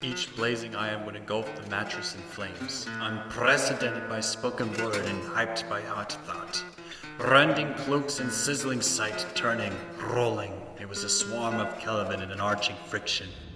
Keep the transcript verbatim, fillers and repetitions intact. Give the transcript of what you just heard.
Each blazing iron would engulf the mattress in flames, unprecedented by spoken word and hyped by hot thought. Rending cloaks and sizzling sight, turning, rolling. It was a swarm of Kelvin in an arching friction.